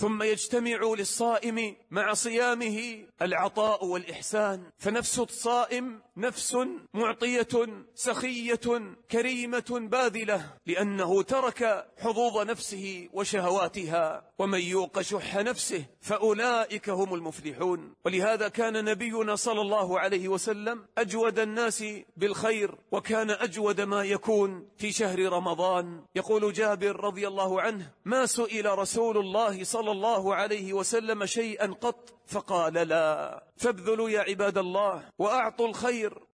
ثم يجتمع للصائم مع صيامه العطاء والإحسان. فنفس الصائم نفس معطية سخية كريمة باذلة، لأنه ترك حظوظ نفسه وشهواتها. ومن يوق شح نفسه فأولئك هم المفلحون. ولهذا كان نبينا صلى الله عليه وسلم أجود الناس بالخير، وكان أجود ما يكون في شهر رمضان. يقول جابر رضي الله عنه: ما سئل رسول الله صلى الله عليه وسلم شيئا قط فقال لا. فابذلوا يا عباد الله وأعطوا الخير